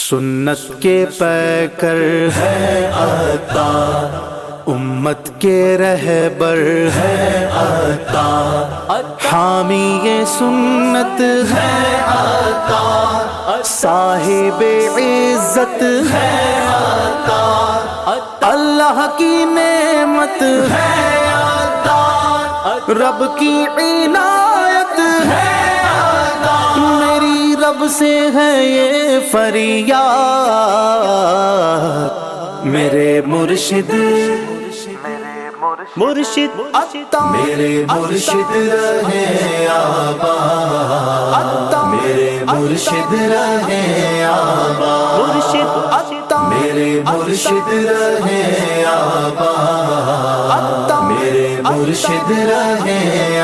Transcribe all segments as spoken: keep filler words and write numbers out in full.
سنت کے پیکر ہے عطار، امت کے رہبر ہے عطار، حامی یہ سنت ہے عطار، صاحب عزت ہے عطار، اللہ کی نعمت ہے عطار، رب کی عنایت ہے عطار، میری رب سے ہے یہ فریاد، میرے مرشد مرشد عطار، میرے مرشد رہے آباد، میرے مرشد رہے آباد، مرشد عطار، میرے مرشد رہے آباد، میرے مرشد رہے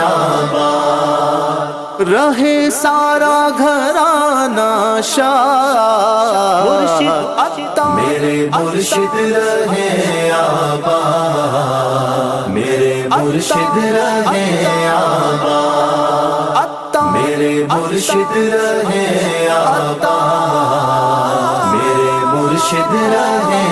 آباد، رہے سارا گھرانہ شاد، مرشد عطار، میرے مرشد رہے آباد، میرے مرشد رہے آباد، میرے مرشد رہے آباد، میرے مرشد رہے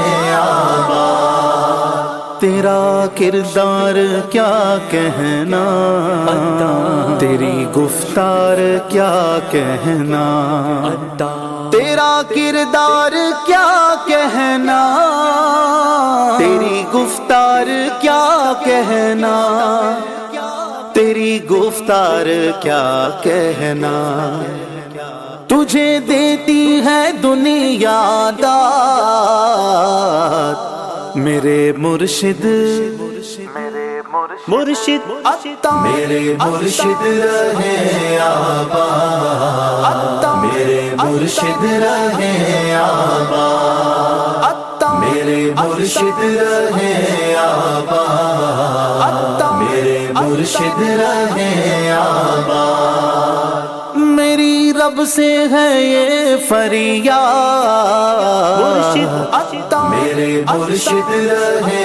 آباد، تیرا کردار کیا کہنا، تیری گفتار کیا کہنا، تیرا کردار کیا کہنا، تیری گفتار کیا کہنا، تیری گفتار کیا کہنا، تجھے دیتی ہے دنیا داد، میرے مرشد مرشد عطار، میرے مرشد رہے آباد، میرے مرشد رہے آباد، میرے مرشد رہے آباد، میرے مرشد رہے آباد، میری رب سے ہے یہ فریاد، مرشد عطار، میرے مرشد رہے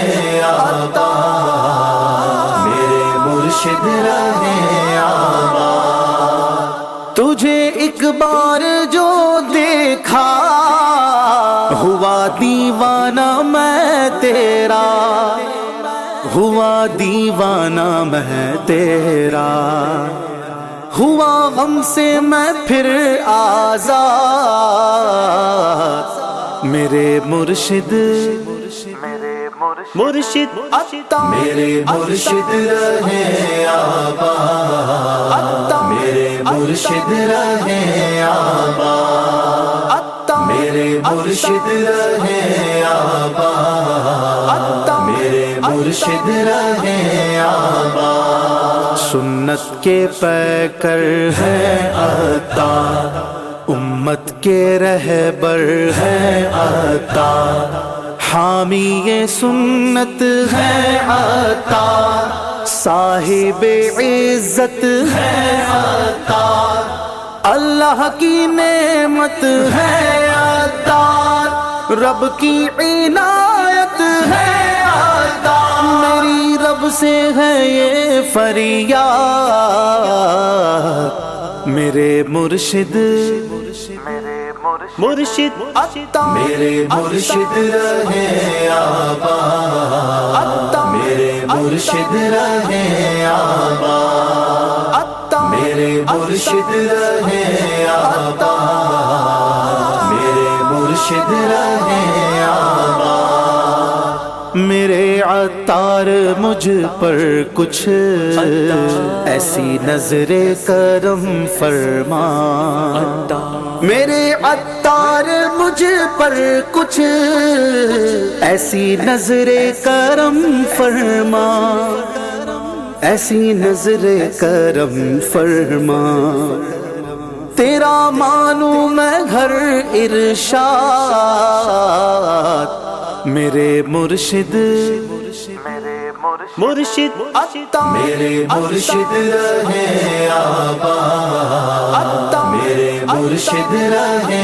آباد، میرے مرشد رہے آباد، تجھے ایک بار جو دیکھا ہوا دیوانہ میں تیرا، ہوا دیوانہ میں تیرا، ہوا غم سے میں پھر آزاد، میرے مرشد مرشد عطار، میرے مرشد رہے آباد، میرے مرشد رہے آباد، میرے مرشد رہے آباد، میرے مرشد رہے آباد، سنت کے پیکر ہے عطار، امت کے رہبر ہے عطار، حامی یہ سنت ہے عطار، صاحب عزت ہے عطار، اللہ کی نعمت ہے عطار، رب کی عنایت ہے عطار، میری رب سے ہے یہ فریاد، میرے مرشد مرشد عطار، میرے مرشد رہے آباد، میرے مرشد رہے آباد، میرے مرشد رہے آباد، میرے مرشد رہے آباد، میرے عطار مجھ پر کچھ ایسی نظر کرم فرما، میرے عطار مجھ پر کچھ ایسی نظر کرم فرما، ایسی نظر کرم فرما، تیرا مانوں میں گھر ارشاد، میرے مرشد مرشد عطار، میرے مرشد رہے آباد، میرے مرشد رہے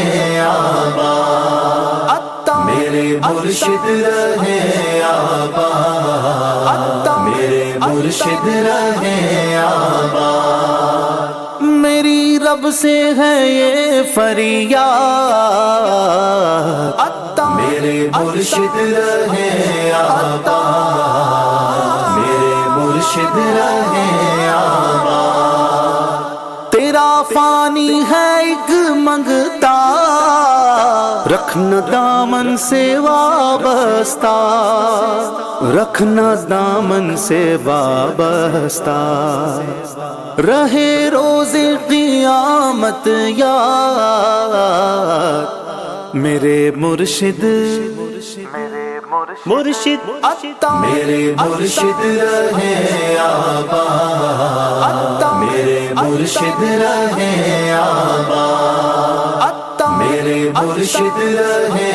آباد، میرے مرشد رہے آباد، میرے مرشد رہے آباد، میری رب سے ہے یہ فریاد، مرشد رہے آباد، میرے مرشد رہے آباد۔ تیرا فانی ہے ایک منگتا، رکھنا دامن سے وابستہ، رکھنا دامن سے وابستہ، رہے روز قیامت یاد میرے مرشد، مرشد عطا، میرے مرشد رہے آباد، میرے مرشد رہے آباد، میرے مرشد رہے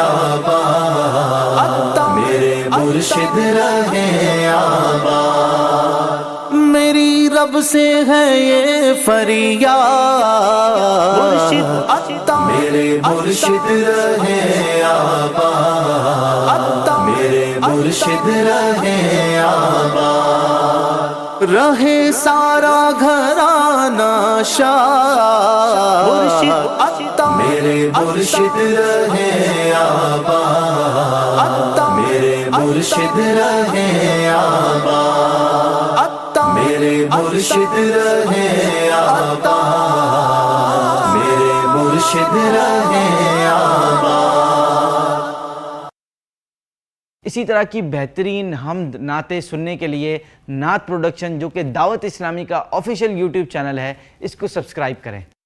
آباد، میرے مرشد رہے آباد۔ میری رب سے ہے یہ فریاد، مرشد عطا، میرے مرشد رہے آباد، میرے مرشد رہے آباد۔ رہے سارا گھرانہ شاد، مرشد عطا، میرے مرشد رہے آباد، میرے مرشد رہے آباد، میرے مرشد رہے آباد، میرے مرشد رہے آباد۔ اسی طرح کی بہترین حمد نعتیں سننے کے لیے نعت پروڈکشن جو کہ دعوت اسلامی کا آفیشیل یوٹیوب چینل ہے، اس کو سبسکرائب کریں۔